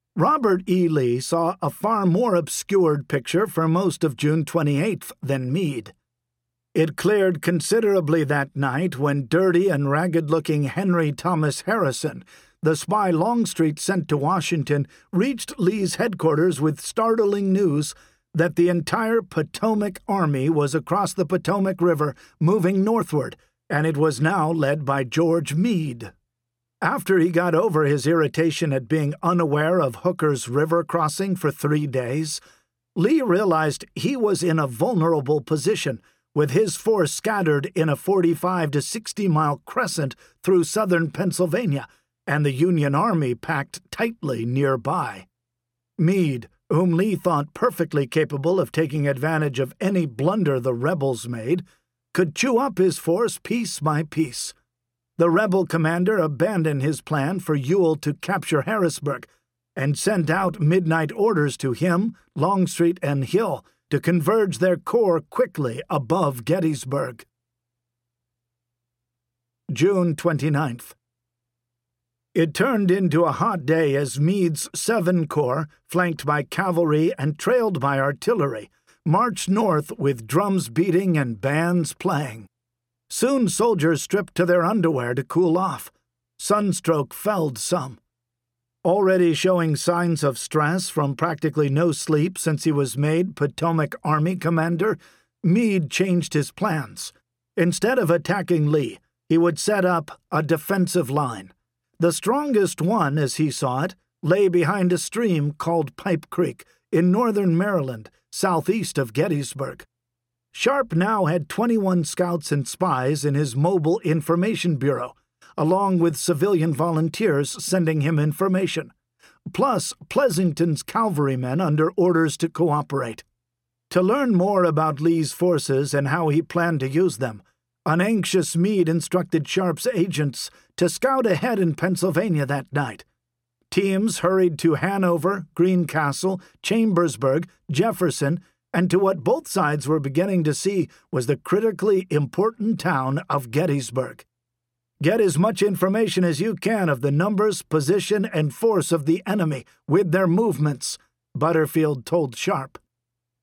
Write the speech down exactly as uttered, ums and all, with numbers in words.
Robert E. Lee saw a far more obscured picture for most of June twenty-eighth than Meade. It cleared considerably that night when dirty and ragged-looking Henry Thomas Harrison, the spy Longstreet sent to Washington, reached Lee's headquarters with startling news that the entire Potomac Army was across the Potomac River moving northward, and it was now led by George Meade. After he got over his irritation at being unaware of Hooker's river crossing for three days, Lee realized he was in a vulnerable position, with his force scattered in a forty-five to sixty mile crescent through southern Pennsylvania, and the Union Army packed tightly nearby. Meade, whom Lee thought perfectly capable of taking advantage of any blunder the rebels made, could chew up his force piece by piece. The rebel commander abandoned his plan for Ewell to capture Harrisburg and sent out midnight orders to him, Longstreet, and Hill to converge their corps quickly above Gettysburg. June twenty-ninth. It turned into a hot day as Meade's Seven Corps, flanked by cavalry and trailed by artillery, marched north with drums beating and bands playing. Soon soldiers stripped to their underwear to cool off. Sunstroke felled some. Already showing signs of stress from practically no sleep since he was made Potomac Army commander, Meade changed his plans. Instead of attacking Lee, he would set up a defensive line. The strongest one, as he saw it, lay behind a stream called Pipe Creek in northern Maryland, southeast of Gettysburg. Sharp now had twenty-one scouts and spies in his mobile information bureau, along with civilian volunteers sending him information, plus Pleasanton's cavalrymen under orders to cooperate. To learn more about Lee's forces and how he planned to use them, an anxious Meade instructed Sharp's agents to scout ahead in Pennsylvania that night. Teams hurried to Hanover, Greencastle, Chambersburg, Jefferson, and to what both sides were beginning to see was the critically important town of Gettysburg. Get as much information as you can of the numbers, position, and force of the enemy with their movements, Butterfield told Sharp.